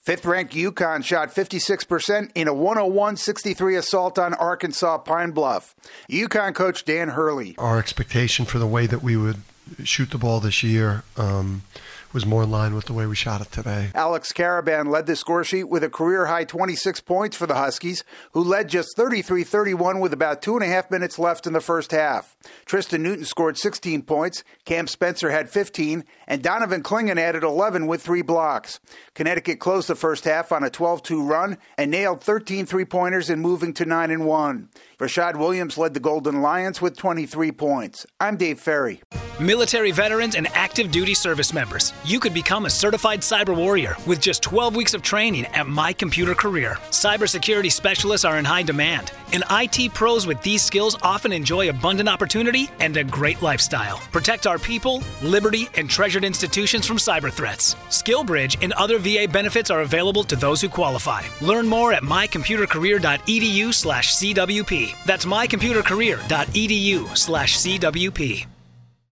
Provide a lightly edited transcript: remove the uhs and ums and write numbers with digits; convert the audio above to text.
Fifth-ranked UConn shot 56% in a 101-63 assault on Arkansas Pine Bluff. UConn coach Dan Hurley. Our expectation for the way that we would shoot the ball this year was more in line with the way we shot it today. Alex Caravan led the score sheet with a career-high 26 points for the Huskies, who led just 33-31 with about 2.5 minutes left in the first half. Tristan Newton scored 16 points, Cam Spencer had 15, and Donovan Clingan added 11 with 3 blocks. Connecticut closed the first half on a 12-2 run and nailed 13 three-pointers in moving to 9-1. Rashad Williams led the Golden Lions with 23 points. I'm Dave Ferry. Military veterans and active duty service members, you could become a certified cyber warrior with just 12 weeks of training at My Computer Career. Cybersecurity specialists are in high demand, and IT pros with these skills often enjoy abundant opportunity and a great lifestyle. Protect our people, liberty, and treasured institutions from cyber threats. SkillBridge and other VA benefits are available to those who qualify. Learn more at mycomputercareer.edu/CWP. That's mycomputercareer.edu/CWP.